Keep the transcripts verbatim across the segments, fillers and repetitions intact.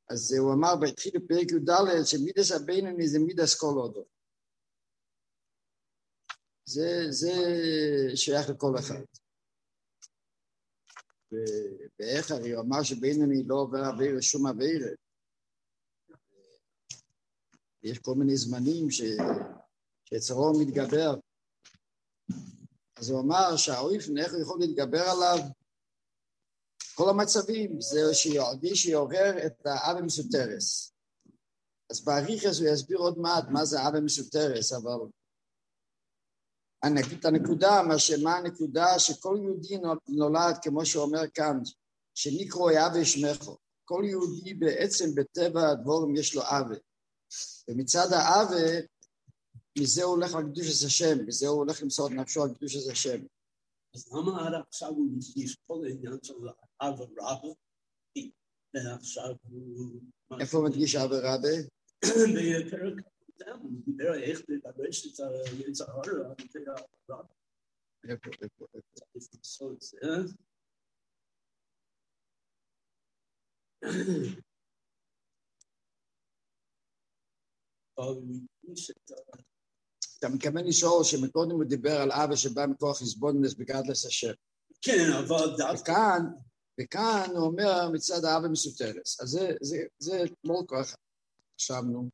אז הוא אמר, בהתחיל בפרק י"ד, שמידס הבינוני זה מידס כל הודו. זה, זה שייך לכל אחד. ואיך הרי הוא אמר שבינוני לא עובר עביר שום עביר. יש כל מיני זמנים ש... שיצרו מתגבר. אז הוא אמר שהאויפן, איך הוא יכול להתגבר עליו? כל המצבים, זה שיועדי שיעורר את האבא מסותרס. אז בעריכס הוא יסביר עוד מעט מה זה אבא מסותרס, אבל אני אגיד את הנקודה, מה שמה הנקודה שכל יהודי נולד, כמו שאומר כאן, שנקרוא אבא שמחו. כל יהודי בעצם בטבע הדבורים יש לו אבא. ומצד האבא, מזה הוא הולך לקדוש את השם, מזה הוא הולך למסור את נפשו על קדוש את השם. אז למה עד עכשיו הוא מדגיש כל העניין של אבא רבא? ועכשיו הוא... איפה הוא מדגיש אבא רבא? בפרק קודם, הוא דיבר איך לדרש את היצר הרע, רבא. איפה, איפה, איפה. צריך לעשות את זה. אבל הוא מדגיש את ה... אתה מקבל לשאול שמקודם הוא דיבר על אבא שבא מכוח חסבונס בגדלס השם. כן, אבל דווקא... וכאן, וכאן הוא אומר מצד האבא מסותרס. אז זה, זה, זה לא כך חשבנו.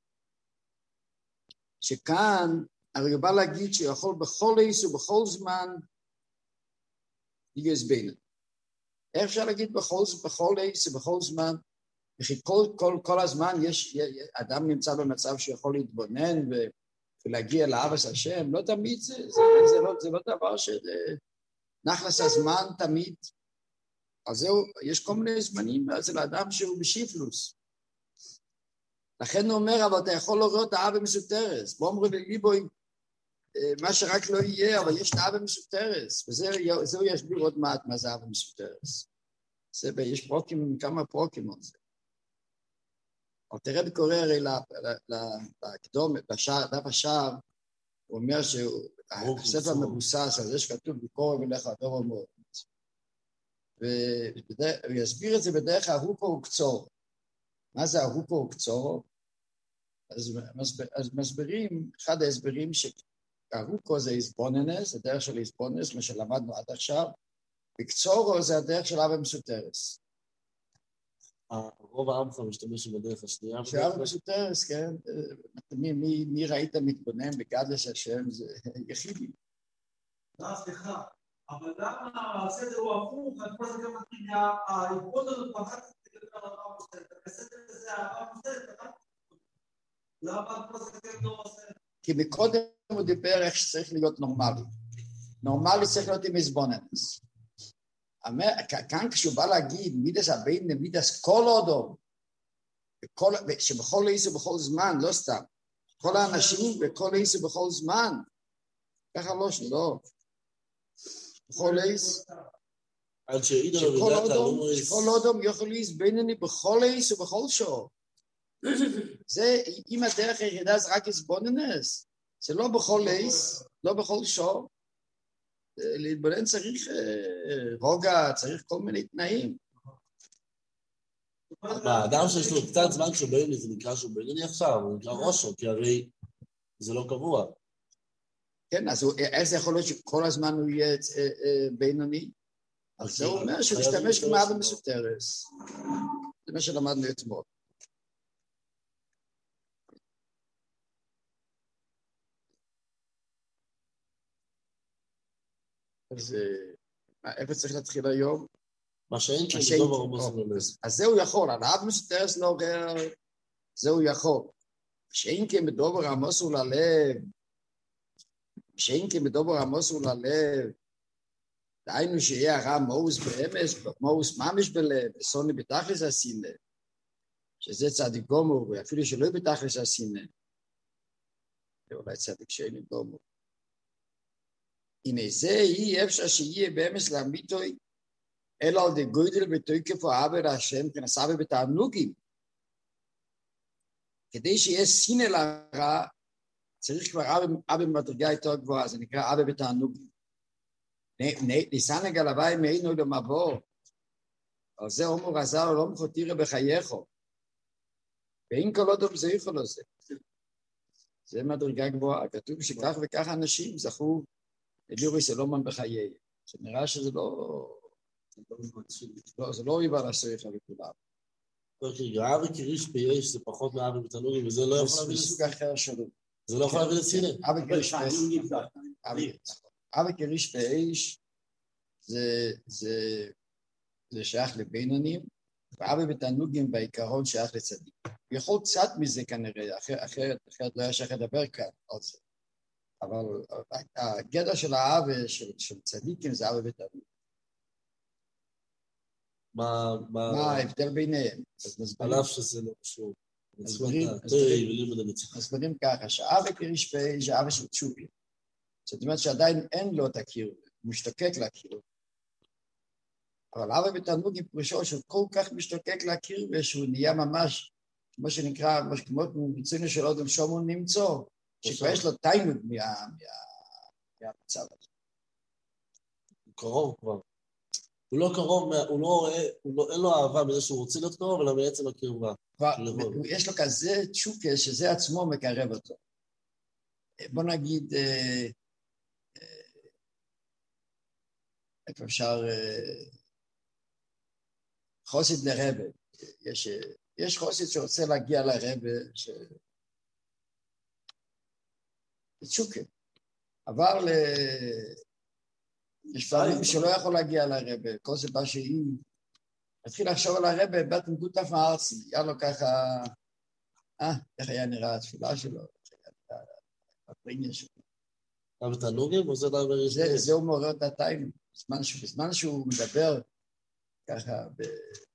שכאן, הרי הוא בא להגיד שיכול בכל עיס ובכל זמן יגייס בינה. איך אפשר להגיד בכל, בכל עיס ובכל זמן? וכי כל, כל, כל הזמן יש, אדם נמצא במצב שיכול להתבונן ו... ולהגיע לאבס השם, לא תמיד זה, זה, זה, לא, זה לא דבר שנחלס הזמן תמיד. אז זהו, יש כל מיני זמנים אצל האדם שהוא בשיפלוס. לכן הוא אומר, אבל אתה יכול לראות את האבא מסותרס. בוא אומרים לליבוי, מה שרק לא יהיה, אבל יש את האבא מסותרס. וזהו יסביר עוד מעט מה זה האבא מסותרס. זה, יש פרוקים, כמה פרוקים על זה. אבל תראה בקורא הרי לקדום, דף השער, הוא אומר שהספר מבוסס על זה שכתוב בקורא ולך הדור המורת. והוא יסביר את זה בדרך הרוקו וקצור. מה זה הרוקו וקצור? אז מסבירים, אחד ההסברים שהרוקו זה איסבוננס, זה דרך של איסבוננס, מה שלמדנו עד עכשיו, וקצורו זה הדרך של אבא מסותרס. רוב העם כבר משתמש בדרך השנייה. שאבא מסותרס, כן? מי ראית מתבונן בגדלס השם? זה יחידי. סליחה, אבל למה הסדר הוא הפוך? אני חושב גם את העבוד הזאת פחדת לדבר על אהבה מוסרת. הסדר הזה אהבה מוסרת, למה את חושבת לא עושה? כי מקודם הוא דיבר איך שצריך להיות נורמלי. נורמלי צריך להיות עם איזבוננס. כאן כשהוא בא להגיד מידס הבאים למידס כל אודום, שבכל עיס ובכל זמן, לא סתם, כל האנשים בכל עיס ובכל זמן, ככה לא שלא, בכל עיס, שכל אודום יכול עיס בינני בכל עיס ובכל שור. זה, אם הדרך היחידה זה רק איזבוננס, זה לא בכל עיס, לא בכל שור, להתבונן צריך רוגע, צריך כל מיני תנאים. האדם שיש לו קצת זמן שהוא בינוני, זה נקרא שהוא בינוני עכשיו, הוא נקרא ראשו, כי הרי זה לא קבוע. כן, אז איך זה יכול להיות שכל הזמן הוא יהיה בינוני? אז זה אומר שהוא משתמש כמאבא מסותרס. זה מה שלמדנו אתמול. אז איפה צריך להתחיל היום? מה שאין כי זה לא ברמוס ולב. אז זהו יכול, על האב מסותרס לא עובר, זהו יכול. שאין כי בדובר עמוס וללב, שאין כי בדובר עמוס וללב, דהיינו שיהיה הרע מאוס באמס, מאוס ממש בלב, וסוני בתכלס הסינה, שזה צדיק גומור, ואפילו שלא בתכלס הסינה, זה אולי צדיק שאין גומור. הנה זה היא אפשר שיהיה באמס להמיתוי, אלא על די גודל בתוקף האבר השם, כנסה ובתענוגים. כדי שיהיה סינה לרע, צריך כבר אבא במדרגה יותר גבוהה, זה נקרא אבא בתענוגים. ניסן הגלוואי מעינו למבוא, על זה אומר עזר לא מחותירה בחייךו, ואין כל עוד זה יכול לזה. זה מדרגה גבוהה, כתוב שכך וכך אנשים זכו ללירוס אלומן בחיי. זה נראה שזה לא... לא, זה לא יבא לסריחה לכולם. רגע, אבי כריש פייש זה פחות מאבי בתנורים, וזה לא יכול להביא... זה סוג אחר שלו. זה לא יכול להביא לסיני. אבי כריש פייש. אבי כריש פייש זה שייך לבינונים, ואבי בתענוגים בעיקרון שייך לצדיק. יכול קצת מזה כנראה, אחרת לא היה שייך לדבר כאן על זה. אבל הגדע של האבי של צדיקים זה אבי בתענוגים. מה ההבדל ביניהם? על אף שזה לא קשור. מסבירים ככה, שאבי כריש פייש זה אבי של צ'ופי. זאת אומרת שעדיין אין לו את הקיר, הוא משתוקק להקיר. אבל אבי בתענוגים פירושו שהוא כל כך משתוקק להקיר, ושהוא נהיה ממש, כמו שנקרא, כמו מצוינו של אודם שומון נמצא, שכבר יש לו תענוג מהמצב הזה. הוא קרוב כבר. הוא לא קרוב, הוא לא, אין לו אהבה מזה שהוא רוצה להיות קרוב, אלא בעצם הקרבה. יש לו כזה תשוקה שזה עצמו מקרב אותו. בוא נגיד, איפה אפשר, חוסית לרבא, יש, יש חוסית שרוצה להגיע לרבא, ש... תשוקה, עבר ל... יש פעמים שלא יכול להגיע לרבא, כל סיבה שהיא, התחיל לחשוב על הרבא, בטן גוטף מארצי, היה לו ככה, אה, איך היה נראה התפילה שלו, איך היה נראה הפריניה שלו. אבל תענוגים או זה דבר זה, זה הוא מעורר את התאים, בזמן, ש... בזמן שהוא מדבר ככה ב...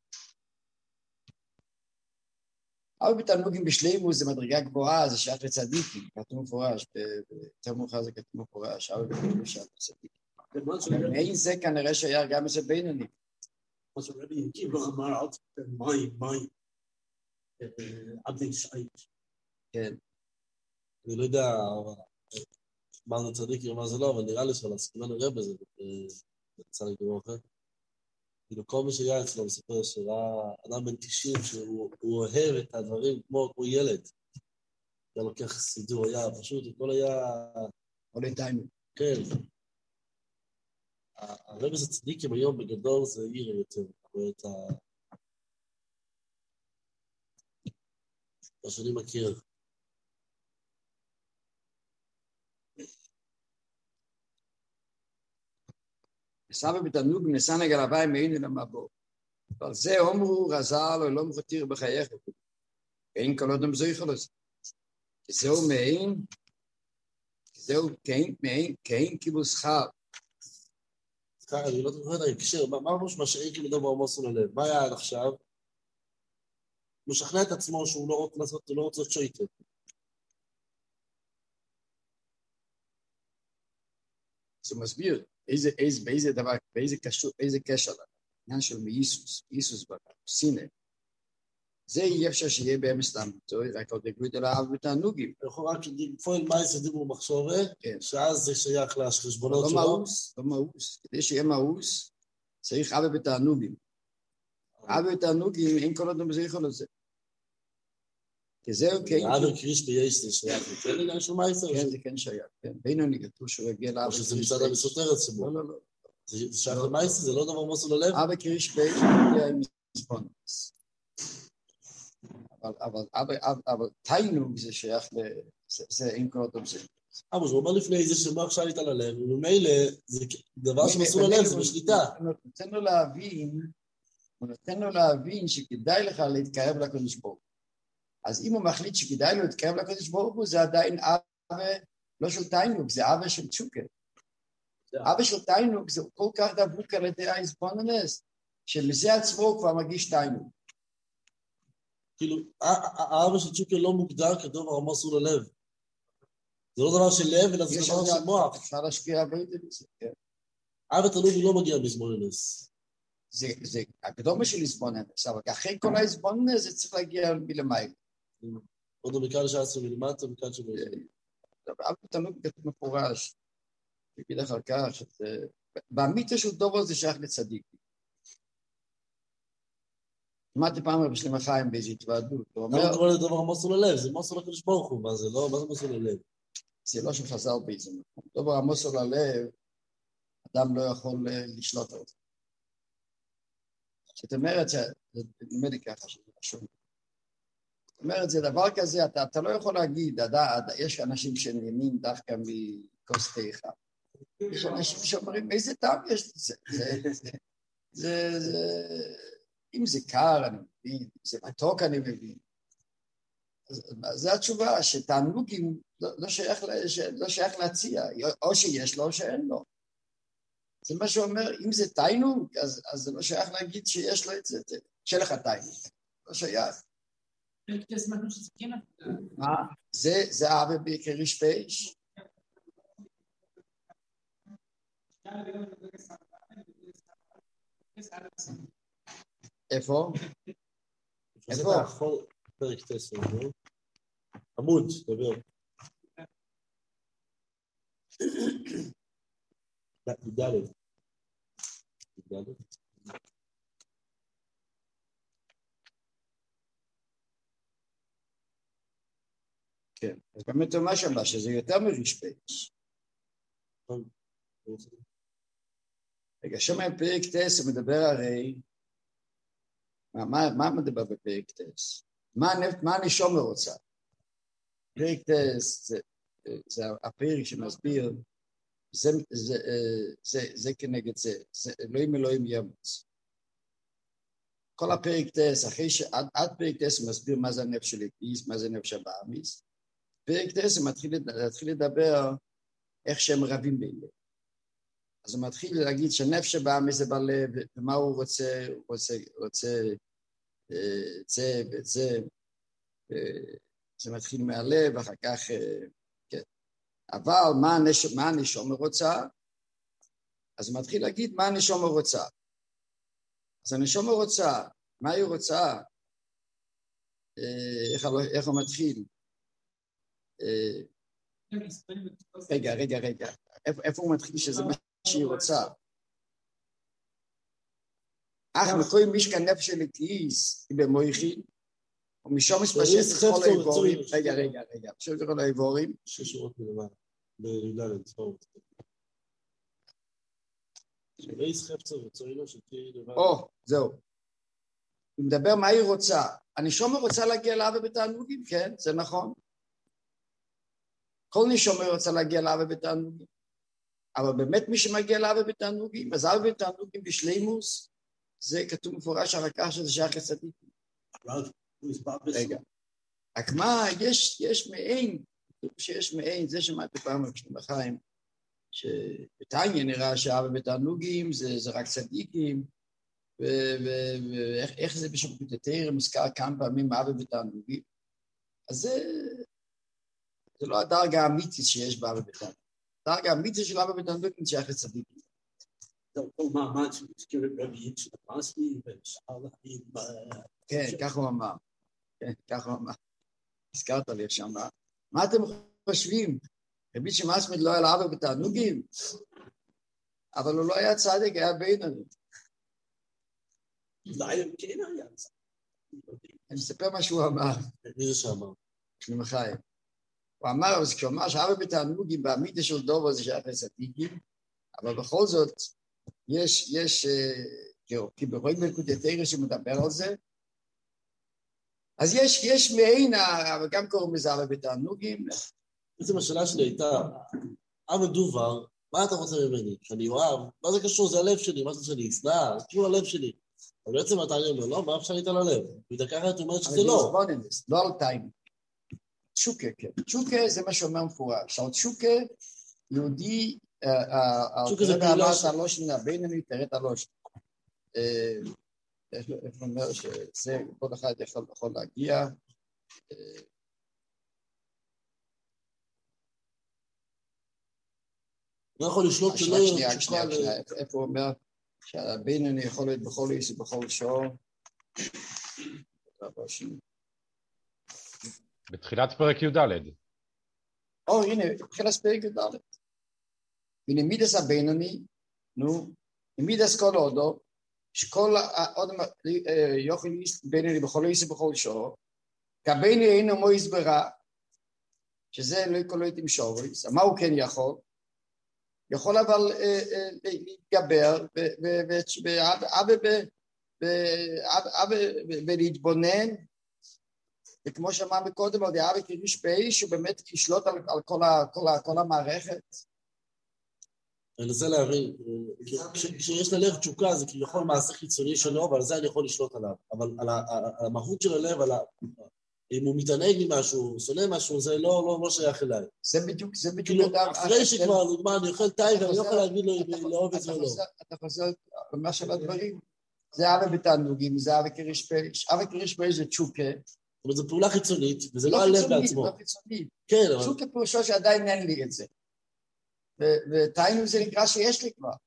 אבל בתענוגים בשלימות זה מדרגה גבוהה, זה שייך לצדיקים, כתוב מפורש, יותר מאוחר זה כתוב מפורש, אבל בתענוגים שייך לצדיקים. מעין זה כנראה שהיה גם איזה בינוני. מה שרבי עקיבא אמר, אל תפתר מים, מים, עבדי שייט. כן. אני לא יודע מה זה צדיק ומה זה לא, אבל נראה לי שלסכימן הרבה זה יצא לי כמו אחר. כאילו כל מי שהיה אצלו מספר שראה אדם בן תשעים שהוא אוהב את הדברים כמו ילד. היה לוקח סידור, היה פשוט, הכל היה... עולה טיימים. כן. הרבה זה צדיקים היום בגדול זה עיר יותר. את ה... מה שאני מכיר. סבא בתענוג נסנג על הוואי מעין למבוא. ועל זה אומרו רזל או לא מחותיר בחייך. אין כל אדם זויכל לזה. כי זהו מעין, כי זהו מעין, כאין קיבוס חב. ככה, אני לא זוכר את ההקשר, מה אמרו שמשאיר כאילו דבר מוסו ללב? מה היה עד עכשיו? הוא משכנע את עצמו שהוא לא רוצה לעשות, הוא לא רוצה שויטה. זה מסביר איזה, איזה, באיזה דבר, באיזה קשור, איזה קשר, עניין של מייסוס, מייסוס בקר, סינא. זה אי אפשר שיהיה באמס לאמיתו, רק עוד דגלות אל האב בתענוגים. יכול רק לפועל מייס ודיבור מחשובה, שאז זה שייך לחשבונות שלו. לא מאוס, לא מאוס. כדי שיהיה מאוס, צריך אב בתענוגים. אב בתענוגים, אין כל אדם זה יכול לזה. כי זהו כן... אב קריש בייס זה שייך, כן עניין של מייס? כן, זה כן שייך. בינוני כתוב שהוא יגיע לאב קריש. או שזה מצד המסותר הציבור. לא, לא, לא. זה שייך למייס, זה לא דבר מוסו ללב? אב קריש בייס מגיע עם מספונס. אבל תיינוג זה שייך ל... זה אין כל אדם זה. אבל הוא אומר לפני זה שמה עכשיו איתה ללב, וממילא זה דבר שמסור ללב, זה בשליטה. הוא נותן לו להבין, הוא נותן לו להבין שכדאי לך להתקרב לקדוש ברוך הוא. אז אם הוא מחליט שכדאי לו להתקרב לקדוש ברוך הוא, זה עדיין אבא, לא של תיינוג, זה אבא של צ'וקר. אבא של תיינוג זה כל כך דבוק על ידי האיזבוננס, שמזה עצמו הוא כבר מגיש תיינוג. כאילו, האבא של צ'וקר לא מוגדר כדבר המסור ללב. זה לא דבר של לב, אלא זה דבר של מוח. אפשר להשקיע הרבה יותר בזה, כן. אבא תלוי לא מגיע מזבוננס. זה הקדומה של איזבוננס, אבל אחרי כל האיזבוננס זה צריך להגיע מלמעלה. עוד מכאן שעשו מלמטה, מכאן שבו. אבא תלוי כתוב מפורש, תגיד אחר כך, באמיתו של דובר זה שייך לצדיק. שמעתי פעם רב שלמה חיים באיזו התוועדות, הוא אומר... למה קורא לדבר מוסר ללב? זה מוסר לקדוש ברוך הוא, מה זה לא? מה זה מוסר ללב? זה לא שחזר באיזה מקום. דבר המוסר ללב, אדם לא יכול לשלוט על זה. זאת אומרת, זה נדמה לי ככה שזה חשוב. זאת אומרת, זה דבר כזה, אתה, אתה לא יכול להגיד, אתה, יש אנשים שנהנים דווקא מכוס תה אחד. יש אנשים שאומרים, איזה טעם יש לזה? זה, זה, זה, זה, אם זה קר, אני מבין, אם זה מתוק, אני מבין. זו התשובה, שתענוגים לא, לא, שייך, לא שייך להציע, או שיש לו או שאין לו. זה מה שאומר, אם זה תיינוג, אז, אז זה לא שייך להגיד שיש לו את זה, שיהיה לך תיינוג, לא שייך. מה? זה, זה אבא בקריש פייש. איפה? איפה? פרק תסר, לא? עמוד, דבר. י"ד. י"ד. כן, אז באמת מה שאמר, שזה יותר מרישפייש. רגע, שם פרק תס, הוא מדבר הרי, מה, מה, מה מדבר בפרק תס? מה, מה הנשמה רוצה? פרק תס, זה, זה הפרק שמסביר, זה, זה, זה, זה כנגד זה, זה אלוהים אלוהים ימוץ. כל הפרק תס, אחרי שעד עד פרק תס הוא מסביר מה זה הנפש של אקיס, מה זה נפש הבאמיס, פרק תס הוא מתחיל, מתחיל לדבר איך שהם רבים בלב. אז הוא מתחיל להגיד שהנפש הבאמיס זה בלב, ומה הוא רוצה, הוא רוצה, רוצה את זה ואת זה, זה מתחיל מהלב, ואחר כך, כן. אבל מה הנשמה, מה הנשמה רוצה? אז הוא מתחיל להגיד מה הנשמה רוצה. אז הנשמה רוצה, מה היא רוצה? איך, איך הוא מתחיל? רגע, רגע, רגע. איפה, איפה הוא מתחיל שזה מה שהיא רוצה? אך מקוי משכן נפש של אקיס, היא במויכין, ומשום מספשט את כל האיבורים. רגע, רגע, רגע. משום את כל האיבורים. שש שורות מלמעלה. בי"ד, צפרות. שאיס חפצה וצורינו שתהיה לבד. או, זהו. הוא מדבר מה היא רוצה. הנשמה רוצה להגיע לאבא בתענוגים, כן, זה נכון. כל נשמה רוצה להגיע לאבא בתענוגים. אבל באמת מי שמגיע לאבא בתענוגים, אז אבא בתענוגים בשלימוס, זה כתוב מפורש אחר כך שזה שייך לצדיקים. רגע. רק מה, יש, יש מעין, שיש מעין, זה שמעתי פעם בשלמה חיים, שבתניא נראה שאבא בתענוגים זה, זה רק צדיקים, ואיך זה בשביל תתאר מוזכר כמה פעמים אבא בתענוגים. אז זה, זה לא הדרגה האמיתית שיש באבא בתענוגים. הדרגה האמיתית של אבא בתענוגים זה שייך לצדיקים. כל מעמד שמזכיר את רבי יצחק ברסלב ושאר לחיים. כן, כך הוא אמר. כן, כך הוא אמר. הזכרת לי שם. מה אתם חושבים? רבי יצחק ברסלב לא היה לאבא בתענוגים? אבל הוא לא היה צדיק, היה בינוני. אולי הם כן היה צדיק. אני אספר מה שהוא אמר. מי זה שאמר? שלמה חיים. הוא אמר, אבל כשהוא אמר שאבא בתענוגים באמיתא של דובו זה שייך לצדיקים, אבל בכל זאת, יש, יש, כי ברואים בלקוטי תרא שמדבר על זה, אז יש, יש מעין, אבל גם קוראים לזה אבא בתענוגים. בעצם השאלה שלי הייתה, אבא דובר, מה אתה רוצה ממני? שאני אוהב? מה זה קשור? זה הלב שלי, מה זה שאני אצנע? זה קשור ללב שלי. אבל בעצם אתה אומר, לא, מה אפשר איתה ללב? ודקה אחת אומרת שזה לא. לא על טיים. צ'וקה, כן. צ'וקה זה מה שאומר מפורש. על צ'וקה, יהודי, צ'וקה זה פעילה ש... הלא שנייה, בינוני, תראה הלא שנייה. איך הוא אומר שזה, כל אחד יכול להגיע. לא יכול לשלוט שלא... שנייה, שנייה, שנייה. איפה הוא אומר שהבינוני יכול להיות בכל איס ובכל שור. בתחילת פרק י"ד. או, הנה, בתחילת פרק י"ד. הנה מידס הבינוני, נו, מידס כל הודו, שכל עוד יוכל ביני בכל איסי בכל שור, כביני אינו מויס ברע, שזה לא יקולו את עם שוריס, מה הוא כן יכול? יכול אבל להתגבר ולהתבונן, וכמו שאמרנו קודם, על דעה וכריש באיש, הוא באמת ישלוט על כל המערכת. אני רוצה להבין, כשיש ללב תשוקה זה כביכול מעשה חיצוני שלו, ועל זה אני יכול לשלוט עליו, אבל על המהות של הלב, אם הוא מתענג ממשהו, שונא משהו, זה לא שייך אליי. זה בדיוק, זה בדיוק. אחרי שכבר, נגמר, אני אוכל טייב, ואני לא יכול להגיד לו לאהוב את זה או לא. אתה חוזר על מה של הדברים, זה אבא בתענוגים, זה אבא כריש באיש, אבא כריש באיש זה תשוקה. זאת אומרת, זו פעולה חיצונית, וזה לא הלב בעצמו. לא חיצונית, כן, אבל... תשוקה פירושו שעדיין אין לי את זה. ותיינוג זה נקרא שיש לי כבר.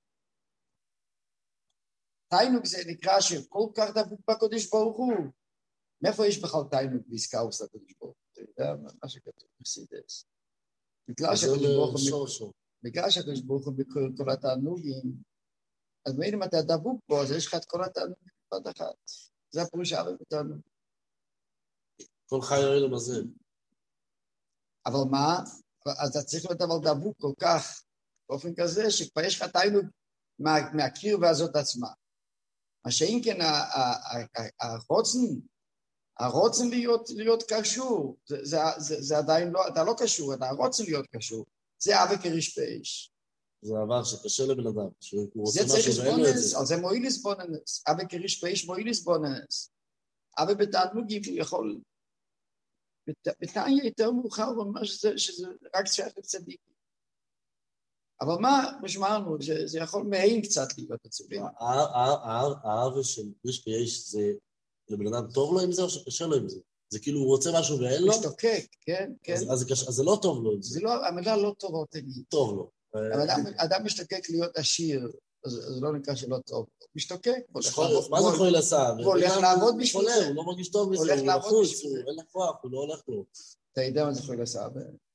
תיינוג זה נקרא שכל כך דבוק בקודש ברוך הוא. מאיפה יש בכלל תיינוג בעסקה עושה קודש ברוך הוא? אתה יודע מה שכתוב בחסידות. בגלל שהקודש ברוך הוא בכל התענוגים, אז אם אתה דבוק בו, אז יש לך את כל התענוגים בבת אחת. זה הפירוש אבא בתענוג. כל חי אלוהים הזה. אבל מה? אז אתה צריך להיות אבל דבוק כל כך, באופן כזה, שכבר יש לך תיינוג מהקרבה הזאת עצמה. מה שאם כן, הרוצן, הרוצן להיות, להיות קשור, זה, זה, זה, זה עדיין לא, אתה לא קשור, אתה הרוצן להיות קשור, זה אבא כריש באיש. זה עבר שקשה לבן אדם, שהוא רוצה משהו ואין לו את זה. אז זה מועיל לסבוננס, אבא כריש באיש מועיל לסבוננס. אבא בתענוגים הוא יכול, בתנאי יותר מאוחר, הוא אומר שזה, שזה רק שייך לצדיק. אבל מה, כמו שאמרנו, זה יכול מעין קצת להיות עצובים. האהבה של כריש באיש זה, לבן אדם טוב לו עם זה או שקשה לו עם זה? זה כאילו הוא רוצה משהו ואין לו? משתוקק, כן, כן. אז זה לא טוב לו עם זה. זה לא, המילה לא טוב אותנית. טוב לו. אדם משתוקק להיות עשיר, אז זה לא נקרא שלא טוב. משתוקק. מה זה חוי לסעב? הוא הולך לעבוד בשביל זה. הוא לא מרגיש טוב מזה, הוא לחוץ, הוא אין לכוח, הוא לא הולך לו. אתה יודע מה זה חוי לסעב?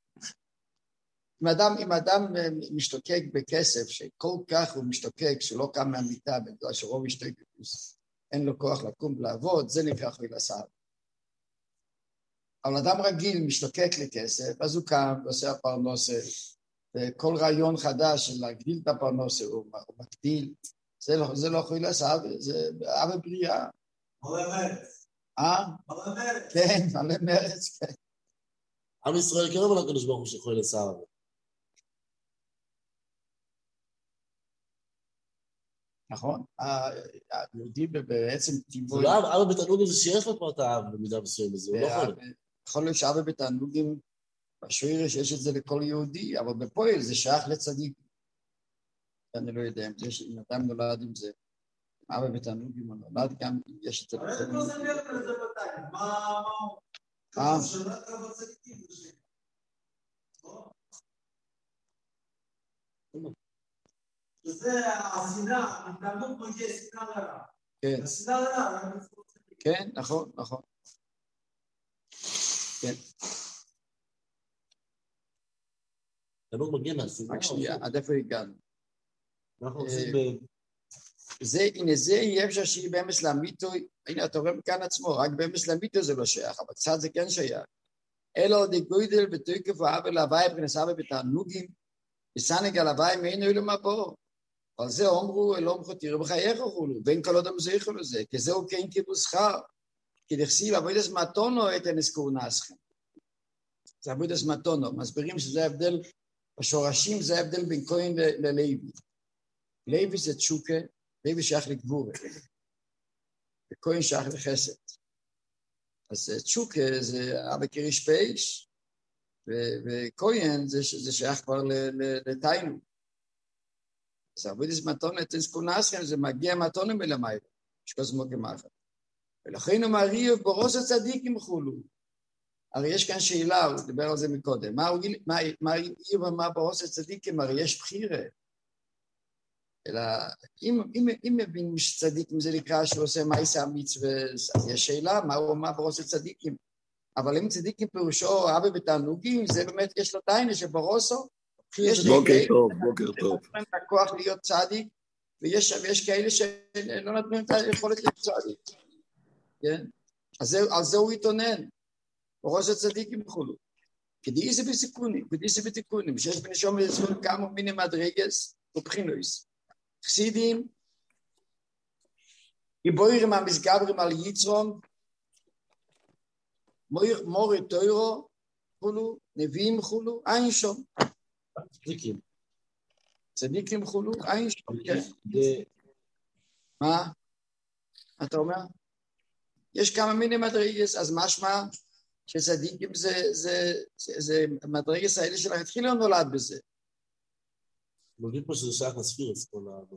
אם אדם משתוקק בכסף, שכל כך הוא משתוקק, שלא קם מהמיטה, בגלל שרוב משתוקק, אין לו כוח לקום לעבוד, זה נקרא חוי לסעב. אבל אדם רגיל משתוקק לכסף, אז הוא קם ועושה הפרנסה, וכל רעיון חדש של להגדיל את הפרנסה, הוא מגדיל, זה לא, זה לא חוי לסעב, זה אבא בריאה. מלא מרץ. אה? מלא מרץ. כן, מלא מרץ, כן. עם ישראל קרב על הקדוש ברוך הוא שחוי לסעב. נכון, היהודי בעצם טבעו... זה לא אבא בתענוגים זה שיש לו כבר את האב במידה מסוימת, זה הוא לא יכול. יכול להיות שאבא בתענוגים, בשורש יש את זה לכל יהודי, אבל בפועל זה שייך לצדיק. אני לא יודע אם אדם נולד עם זה. אבא בתענוגים הוא נולד גם, יש את זה לכל יהודי. אבל איך לא זמיר לזה בתיים? מה... אה? שולט על הצדיקים זה. וזה השנאה, התענוג מגיע שנאה לרע. כן. השנאה לרע. כן, נכון, נכון. כן. תענוג מגיע מהשנאה. רק שנייה, עד איפה הגענו? אנחנו עושים ב... זה, הנה זה יהיה אפשר שיהיה באמס לאמיתו, הנה אתה רואה מכאן עצמו, רק באמס לאמיתו זה לא שייך, אבל קצת זה כן שייך. אלא עוד גוידל ותוקף ואהבה להווי פרנסה בתענוגים, וסנג על הווי מאינו אלו מבוא. על זה אומרו, אלום חותירו בחייך אוכלו, בין כל אדם זכו לזה, כי זהו כן כבוסחר, כי דכסיב עבודת מתונו את הנסקור נסכם. זה עבודת מתונו, מסבירים שזה ההבדל, בשורשים זה ההבדל בין כהן ללוי. לוי זה תשוקה, לוי שייך לגבור, וכהן שייך לחסד. אז תשוקה זה אבא כריש באיש, וכהן זה שייך כבר לתיינו. אז עבודת מתונו את הנסקור נסכם, זה מגיע מתונו מלמעלה, שכזמו כמחת. ולכן הוא מריב בראש הצדיקים חולו. הרי יש כאן שאלה, הוא דיבר על זה מקודם. מה ריב ומה בראש הצדיקים? הרי יש בחירה. אלא אם מבין שצדיקים זה נקרא שהוא עושה מייסה המצווה, אז יש שאלה, מה בראש הצדיקים? אבל אם צדיקים פירושו אבא בתענוגים, זה באמת יש לו טיינה שבראשו. בוקר טוב, בוקר טוב. הכוח להיות צדיק, ויש, ויש כאלה שלא נתנו את היכולת לצעדים, כן? אז זה, על זה הוא התעונן, וראש הצדיקים וכולו. כדי זה בסיכונים, כדי זה בתיקונים, שיש בנשום לזכות כמה מיני מדרגס ובחינויס. חסידים, גיבורים המסגברים על יצרון, מורי תוירו, חולו, נביאים חולו, אין שום. צדיקים. צדיקים חולו, אין שום, כן. מה? אתה אומר? יש כמה מיני מדרגס, אז משמע שצדיקים זה, זה, זה, זה מדרגס האלה שלך התחיל נולד בזה. מבין פה שזה שייך לספירס, כל ה...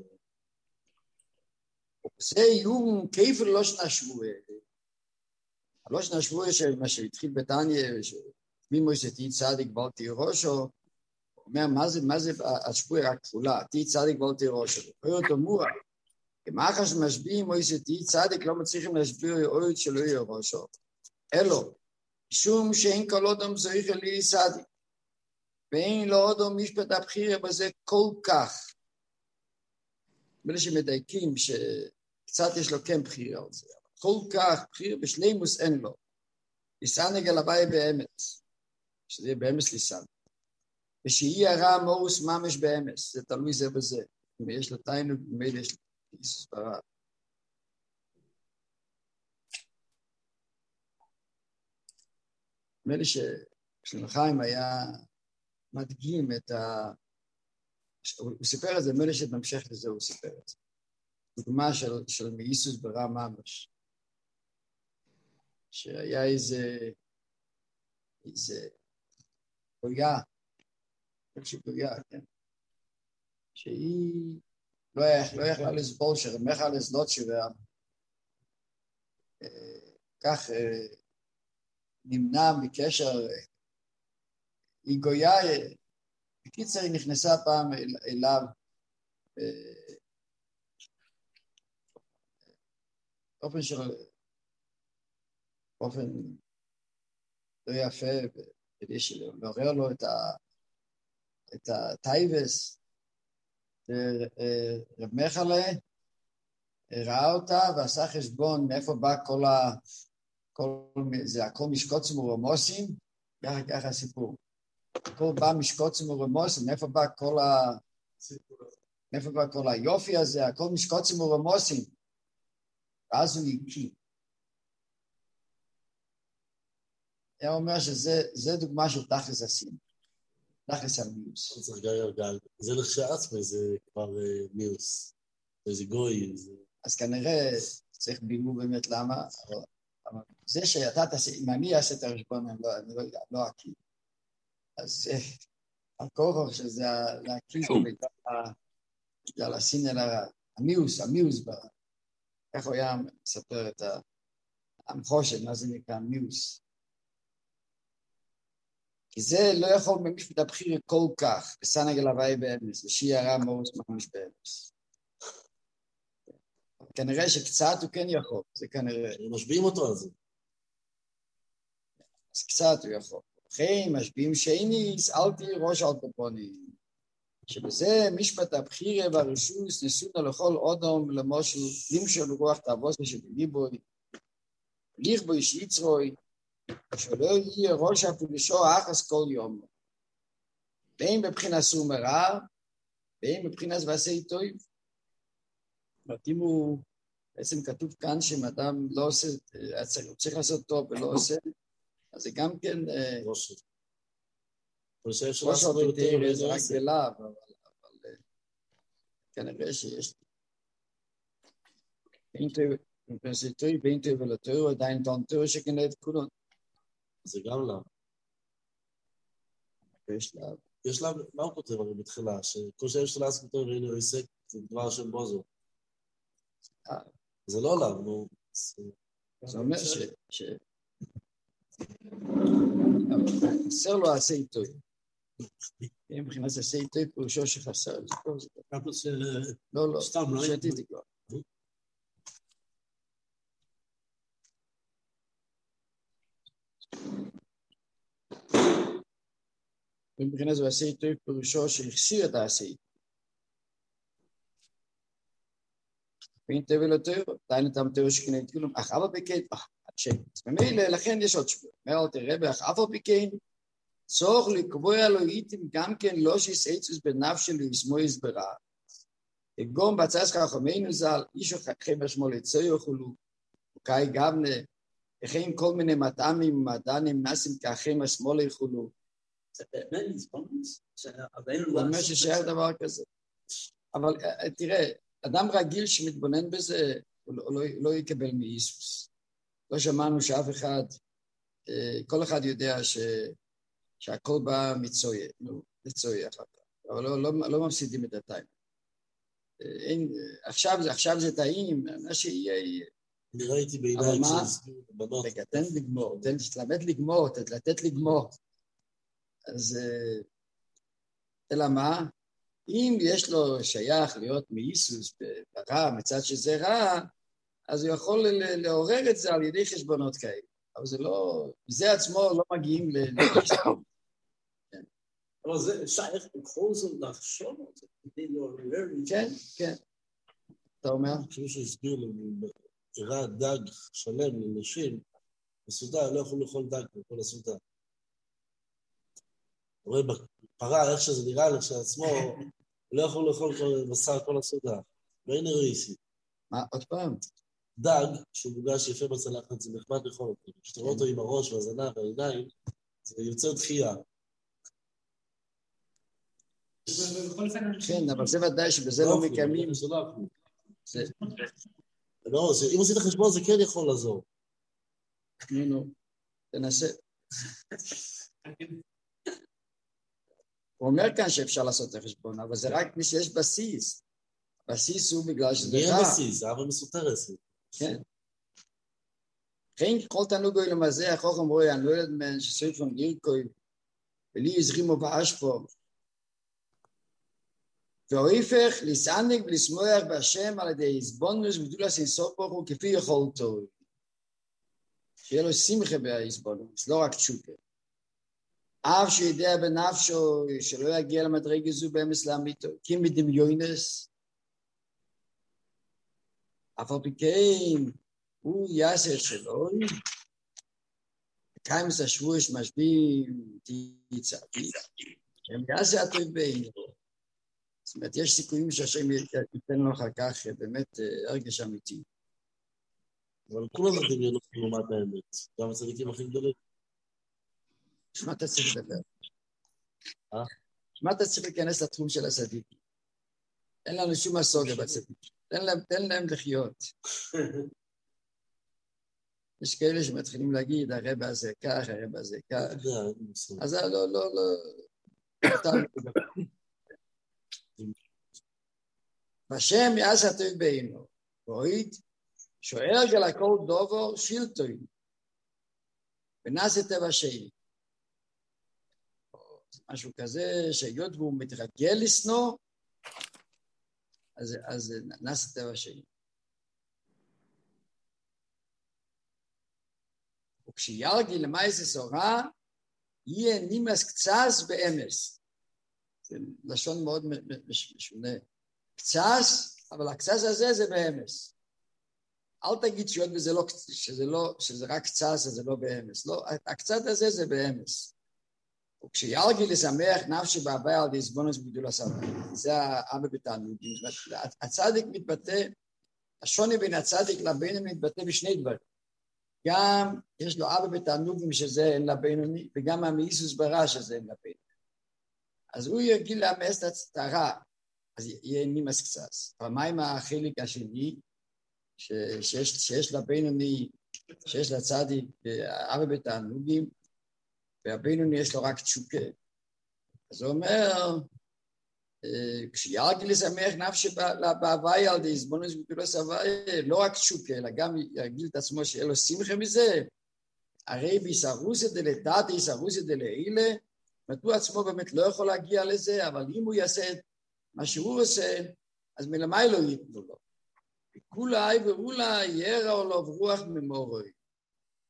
זה איום כיף לא שנשבו. לא שנשבו מה שהתחיל בתניה, מי מויסה תהי צדיק בל תהי ראשו, אומר, מה זה, מה זה, השבוע רק כפולה, תהי צדיק בל תהי ראשו. אומר אותו מורה, כמחה שמשביעים מויסה תהי צדיק, לא מצליחים להשביר אוהד שלא יהיה ראשו. אלו, משום שאין כל אדם צריך לי צדיק, ואין לו אדם משפט הבחירה בזה כל כך. מלא שמדייקים שקצת יש לו כן בחירה על זה. כל כך בחירה בשלימוס אין לו. ליסנג על הבאי באמץ. שזה יהיה באמץ ליסנג. ושיהיה הרע מורוס ממש באמץ. זה תלוי זה בזה. אם יש לתיינו, במיד יש ליסוס ברע. נדמה לי ששלמחיים היה מדגים את ה... הוא סיפר את זה, נדמה לי שבהמשך לזה הוא סיפר את זה. דוגמה של, של מייסוס ברע ממש. שהיה איזה, איזה גויה, איזושהי גויה, כן? שהיא לא, לא יכלה לסבול שרמחה לסדות שלה, כך נמנע מקשר, היא גויה, בקיצר היא נכנסה פעם אל, אליו, באופן של, באופן לא יפה, כדי שלעורר לו את, ה, את הטייבס, רב מחלה ראה אותה ועשה חשבון מאיפה בא כל ה... כל, זה הכל משקוצים ורמוסים, ככה ככה הסיפור. הכל בא משקוצים ורמוסים, מאיפה בא כל ה... מאיפה בא כל היופי הזה, הכל משקוצים ורמוסים. ואז הוא יקי. היה אומר שזה דוגמה של תכלס הסין. תכלס המיוס. זה לכשעצמי, זה כבר מיוס. זה גוי. אז כנראה צריך בימו באמת למה, אבל זה שאתה תעשה, אם אני אעשה את הרשבון, אני לא אקי. אז הכורח שזה להקיא בגלל הסין אלא המיוס, המיוס בה. איך הוא היה מספר את המחושת, מה זה נקרא מיוס. כי זה לא יכול במשפט הבחיר כל כך, בסנג אל הוואי באמס, ושיהיה רע מורוס ממש באמס. כנראה שקצת הוא כן יכול, זה כנראה. משביעים אותו על זה. אז קצת הוא יכול. אחרי משביעים שייניס, אל תהי ראש על קופונים. שבזה משפט הבחירה והרשוס נסונה לכל אודם למושל, למשול רוח תאבוסה שבליבוי, ליך בו איש יצרוי, שלא יהיה ראש הפולשו אחס כל יום. בין בבחינה סומרה, בין בבחינה ועשי טויב. אם הוא, בעצם כתוב כאן שאם אדם לא עושה, הוא צריך לעשות טוב ולא עושה, אז זה גם כן... ראש. ראש הפתיר זה רק בלב, אבל כנראה שיש... ועשי טויב, בין טויב ולטויב, עדיין טון טויב שכנראה את כולון. זה גם לב. יש לב. יש לב, מה הוא כותב הרי בתחילה? שכל שיש לו לעשות יותר ואינו עסק, זה דבר של בוזו. זה לא לב, נו. זה אומר ש... חסר לו עשי טויב. אם מבחינת עשי טויב, פירושו שחסר. לא, לא, שתיתי כבר. מבחינת זה עשי טויב פירושו שהחסיר את העשי. ואין תבל יותר, עדיין את המטר שכנה את כולם, אך אבא פיקן, אז ממילא, לכן יש עוד שבוע. אומר אותי רבי, אך אבא פיקן, צורך לקבוע לו איתם גם כן לא שיסייצוס בנפשו לישמו יסברה. כגון בצעס חכמינו ז"ל, איש חכם בשמו לצוי יאכלו, וקאי גבנה, וכן כל מיני מטעמים ומדענים נעשים כאחים השמאל יאכלו. זה באמת נזבונס? הוא אומר ששייך דבר כזה. אבל תראה, אדם רגיל שמתבונן בזה, הוא לא, לא, לא יקבל מאיסוס. לא שמענו שאף אחד, כל אחד יודע ש, שהכל בא מצויה, נו, מצויה אחר כך. אבל לא, לא, לא מפסידים את הטיים. אין, עכשיו, עכשיו זה טעים, מה שיהיה... אני ראיתי בעיניי כשהסבירו בנות. רגע, תן לגמור, תן לתלמד לגמור, לתת לגמור. אז, אלא מה? אם יש לו שייך להיות מאיסוס ברע, מצד שזה רע, אז הוא יכול לעורר את זה על ידי חשבונות כאלה. אבל זה לא, זה עצמו לא מגיעים ל... אבל זה שייך בכל זאת לחשוב על זה, כדי לעורר את זה. כן, כן. אתה אומר? כשמישהו הסביר לנו, הראה דג שלם לנשים, בסעודה, לא יכול לאכול דג בכל הסעודה. אתה רואה בפרה, איך שזה נראה לכשעצמו, לא יכול לאכול בשר כל הסעודה. ואין ראיסי. מה, עוד פעם? דג, שהוא מוגש יפה בצלחת, זה נחמד לאכול אותו. כשאתה רואה אותו עם הראש והזנב והעיניים, זה יוצר דחייה. כן, אבל זה ודאי שבזה לא מקיימים. זה לא אכלו. לא, אם עשית חשבון זה כן יכול לעזור. נו, נו, תנסה. הוא אומר כאן שאפשר לעשות את החשבון, אבל זה רק מי שיש בסיס. בסיס הוא בגלל שזה רע. נהיה בסיס, זה אבא מסותרת. כן. כן, כל תנוגו למזה, החוכם רואי, אני לא יודעת מן שסויפון גירקוי, ולי יזרימו באשפו, והויפך לסענק ולסמוח בהשם על ידי הסבונוס וגדולת אינסוף ברוך הוא כפי יכולתו. שיהיה לו שמחה בהסבונוס, לא רק תשוקה. אף שידע בנפשו שלא יגיע למדרגה זו באמס לאמיתו, כי מדמיונס, אף על פי כן הוא יעשה את שלו, קיימס השבועש משביעים תיצעתי, הם יעשה הטוב בעינו. זאת אומרת, יש סיכויים שהשם ייתן לו אחר כך באמת הרגש אמיתי. אבל כולם מדמיינות לעומת האמת, גם הצדיקים הכי גדולים. שמה אתה צריך לדבר? אה? שמה אתה צריך להיכנס לתחום של הצדיקים? אין לנו שום הסוגיה בצדיקים. תן להם, תן להם לחיות. יש כאלה שמתחילים להגיד, הרב הזה כך, הרב הזה כך. אז לא, לא, לא. בשם יעש הטוב בעינו. רואים? שואל גל הכל דובר שילטוי. ונעשה טבע שני. משהו כזה, שהיות והוא מתרגל לסנוע, אז, אז נעשה טבע שני. וכשירגי למעשה סורה, יהיה נימס קצס באמס. זה לשון מאוד משונה. קצס, אבל הקצס הזה זה באמס. אל תגיד שיות וזה לא, שזה לא, שזה רק קצס, אז זה לא באמס. לא, הקצת הזה זה באמס. וכשירגי לשמח נפשי בהווי על די סבונוס בגדול הסבא. זה האבא בתענוגים. הצדיק מתבטא, השוני בין הצדיק לבינוני מתבטא בשני דברים. גם יש לו אבא בתענוגים שזה אין לבינוני, וגם המאיסוס ברע שזה אין לבינוני. אז הוא יגיד לאמס את הרע, אז יהיה נימס קצת. אבל מה עם החלק השני, שיש, שיש לבינוני, שיש לצדיק אבא בתענוגים, והבינוני יש לו רק תשוקה. אז הוא אומר, כשירגי לשמח נפשי בהווי על די סבונוס בגדול הסבא, לא רק תשוקה, אלא גם ירגיל את עצמו שיהיה לו שמחה מזה, הרי בישרוסא דלתתא ישרוסא דלעילא, הוא עצמו באמת לא יכול להגיע לזה, אבל אם הוא יעשה את מה שהוא עושה, אז מלמעלה לא ייתנו לו. וכולי ואולי ירא לו רוח ממורוי.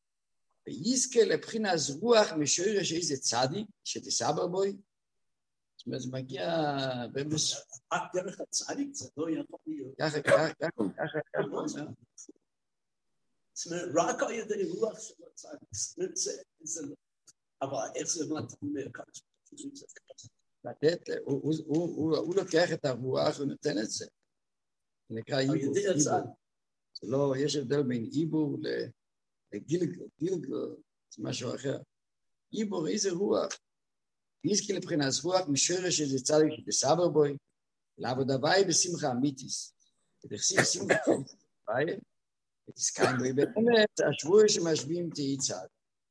ויזכה לבחינת רוח משורש איזה צדיק, שתסבר בוי, זאת אומרת, זה מגיע במש... רק דרך הצדיק, זה לא יכול להיות. ככה, ככה, ככה, ככה, ככה. זאת אומרת, רק על ידי רוח של הצדיק. זאת אומרת, זה לא. אבל איך זה מתאים כאן? לתת, הוא לוקח את הרוח ונותן את זה. זה נקרא עיבור. זה לא, יש הבדל בין עיבור לגילגל, גילגל, זה משהו אחר. עיבור, איזה רוח? איזקי לבחינת רוח משורש איזה צדיק שתסבר בוי, לעבודה ואי בשמחה אמיתיס. ותחסיב שמחה ואי, ותסקיים בוי. באמת, השבוע שמשביעים תהי צד.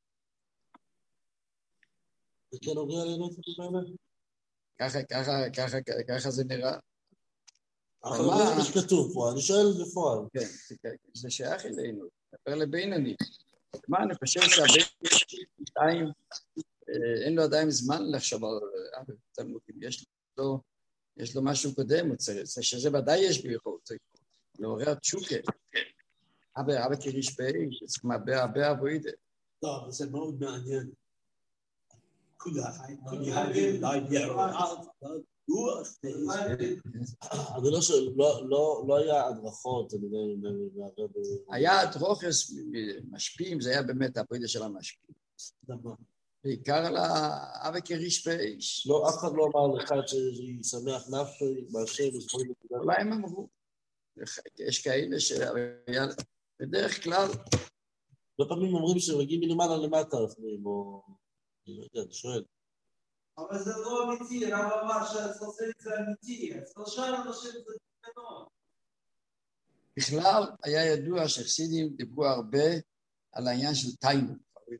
זה כן עובר עלינו את זה? ככה, ככה, ככה, ככה זה נראה. אבל מה שכתוב פה, אני שואל בפועל. כן, זה שייך אלינו, דבר לבינני. מה, אני חושב שהבינני, אין לו עדיין זמן לחשוב על תלמודים, יש לו משהו קודם, שזה ודאי יש ביכולת, לעורר תשוקה. אבא, אבא כריש באיש, זה כמו הרבה, הרבה אבוידה. לא, אבל זה מאוד מעניין. אני לא שואל, לא היה הדרכות, אני לא... היה הדרוכס משפיעים, זה היה באמת הפרידה של המשפיעים. בעיקר על האבא כריש באיש. לא, אף אחד לא אמר לך שישמח נפשי, בהשם, אולי הם אמרו. יש כאלה שהיה, בדרך כלל... לפעמים אומרים שמגיעים מלמעלה למטה, או... אני לא יודע, אני שואל. אבל זה לא אמיתי, רב אמר שהסלסלית זה אמיתי, הסלשל אנשים זה תקנות. בכלל היה ידוע שחסידים דיברו הרבה על העניין של תיינו,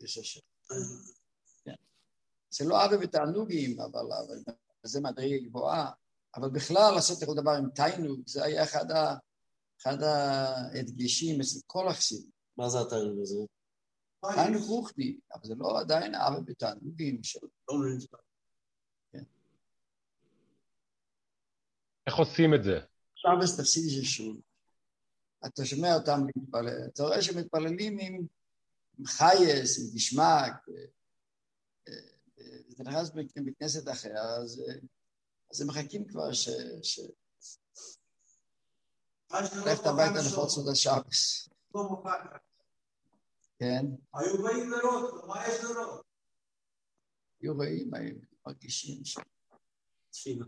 זה לא אבא בתענוגים, אבל זה מדרגה גבוהה, אבל בכלל לעשות כל דבר עם תיינו, זה היה אחד ההדגשים אצל כל החסידים. מה זה התיינו הזה? תיינו רוחני, אבל זה לא עדיין אבא בתענוגים של... איך עושים את זה? עכשיו יש תפסידי של שול. אתה שומע אותם להתפלל, אתה רואה שמתפללים עם חייס, עם גשמק, זה נכנס בכנסת אחר, אז הם מחכים כבר ש... ללכת הביתה לחוץ עוד השבס. כן? היו באים לראות, מה יש לראות? היו רואים, היו מרגישים שם. תפילה.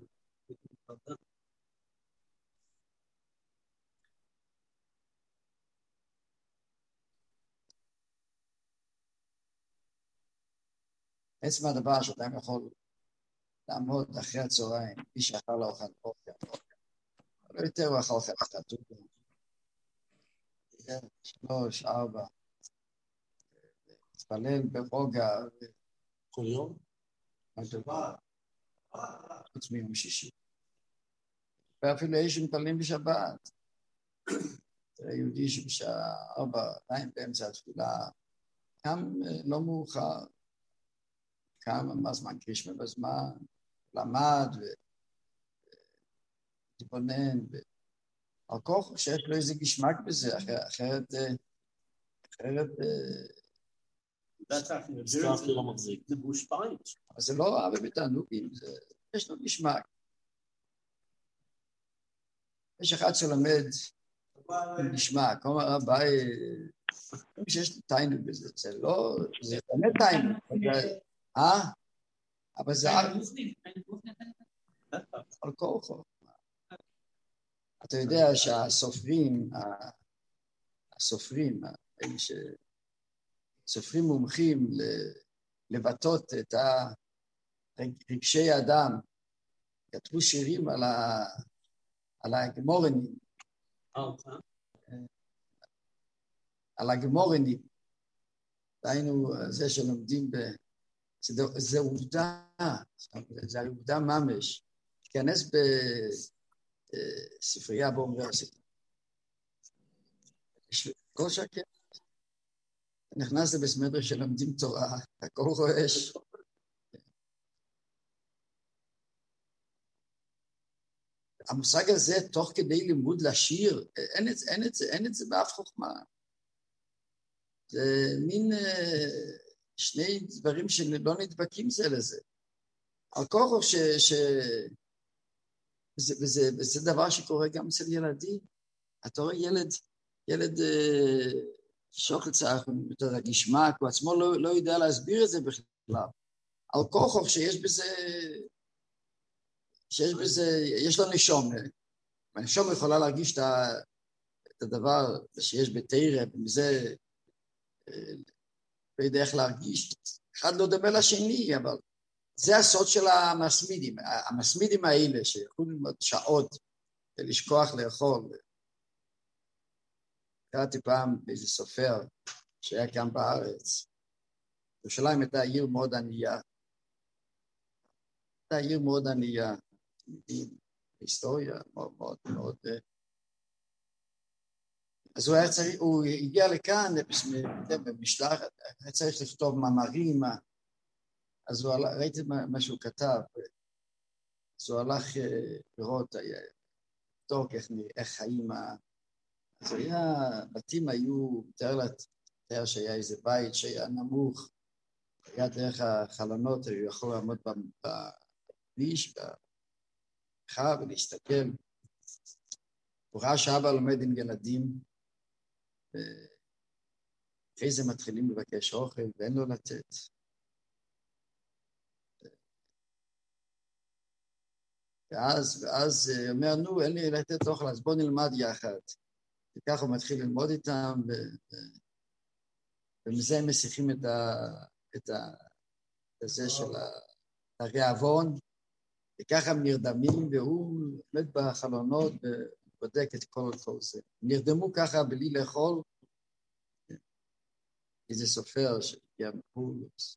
עצם הדבר שאתה יכול לעמוד אחרי הצהריים, מי שאכל לאוכל אוכל, לא יותר הוא אכל חתום, שלוש, ארבע, להתפלל ברוגע. כל יום? מה דבר? חוץ מיום שישי. ואפילו יש מתפללים בשבת. תראה יהודי שבשעה ארבע, עדיין באמצע התפילה, גם לא מאוחר. כמה, מה זמן קרישמה בזמן, למד ותתבונן, על כוח שיש לו איזה גשמק בזה, אחרת, אחרת, בטח, זה מושפעים. אבל זה לא אהבה בתענוגים, יש לו גשמק. יש אחד שלמד גשמק, אומר רבי, שיש לו תענוג בזה, זה לא, זה באמת תענוג, אה? אבל זה על כוחו. אתה יודע שהסופרים, הסופרים, סופרים מומחים לבטאות את רגשי האדם, כתבו שירים על הגמורנים, על הגמורנים, דהיינו זה שלומדים ב... זה עובדה, זה עובדה ממש, תיכנס בספרייה באוניברסיטה. כל שקט, נכנס לבסמדרש שלומדים תורה, הכל רועש. המושג הזה, תוך כדי לימוד לשיר, אין את, אין את, אין את זה באף חוכמה. זה מין... שני דברים שלא נדבקים זה לזה. על כוחו ש... ש... וזה, וזה, וזה דבר שקורה גם אצל ילדים. אתה רואה ילד, ילד שוקל צעק, אתה יודע, גשמק, הוא עצמו לא, לא יודע להסביר את זה בכלל. על כוחו שיש בזה, שיש בזה, יש לו נשום. הנשום יכולה להרגיש את הדבר שיש בתירה, ומזה לא יודע איך להרגיש. אחד לא דומה לשני, אבל זה הסוד של המסמידים. המסמידים האלה שיכולים ללמוד שעות ולשכוח לאכול. קראתי פעם באיזה סופר שהיה כאן בארץ. ירושלים הייתה עיר מאוד ענייה. הייתה עיר מאוד ענייה. היסטוריה מאוד מאוד מאוד. אז הוא היה צריך, הוא הגיע לכאן במשלחת, היה צריך לכתוב מאמרים, אז הוא הלך, ראיתי מה שהוא כתב, אז הוא הלך לראות, לבדוק איך, איך חיים, אז היה, בתים היו, תאר לתאר שהיה איזה בית שהיה נמוך, היה דרך החלונות, הוא יכול לעמוד בכביש, בחר ולהסתכל, הוא ראה שאבא לומד עם ילדים, ואחרי זה מתחילים לבקש אוכל ואין לו לתת. ואז, ואז הוא אומר, נו, אין לי לתת אוכל, אז בוא נלמד יחד. וככה הוא מתחיל ללמוד איתם, ו... ומזה הם מסיכים את, ה... את, ה... את זה של הרעבון, וככה הם נרדמים, והוא עומד בחלונות ובודק את כל כל זה. נרדמו ככה בלי לאכול, איזה סופר שהגיע מחוץ.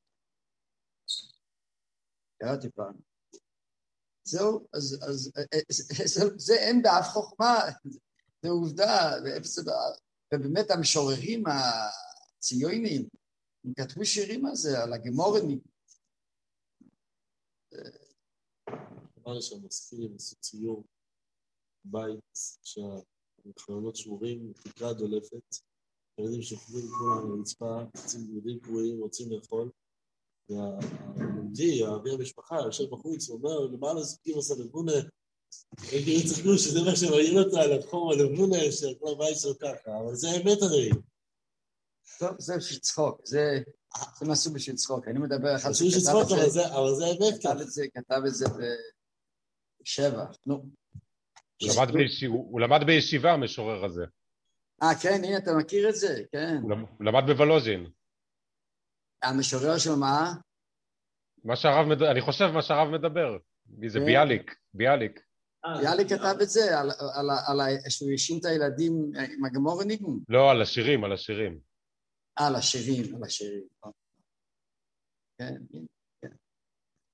קראתי פעם. זהו, אז, אז, זה, זה אין באף חוכמה, זה עובדה, ובאמת המשוררים הציונים, הם כתבו שירים על זה, על הגמורנים. אמר שהמזכירים עשו ציור בית שהחלונות שבורים, תקרה דולפת, ילדים שוכבים כולם לרצפה, ילדים קרועים, רוצים לאכול, והיהודי, האבי המשפחה, יושב בחוץ, הוא אומר, למעלה זוקים עושה לבונה, הם יצחקו שזה מה שמעניין אותה, לבחור על לבונה, שכל הבית שלו ככה, אבל זה האמת הרי. טוב, זה בשביל צחוק, זה עשו בשביל צחוק, אני מדבר אחד עשו בשביל צחוק, אבל זה האמת ככה. כתב את זה בשבע, נו. הוא למד בישיבה, המשורר הזה. אה, כן, הנה, אתה מכיר את זה, כן. הוא למד בוולוז'ין. המשורר של מה? מה שהרב מדבר, אני חושב מה שהרב מדבר. זה ביאליק, ביאליק. ביאליק כתב את זה, על שהוא ישין את הילדים עם הגמורניקים? לא, על השירים, על השירים. אה, על השירים, על השירים. כן,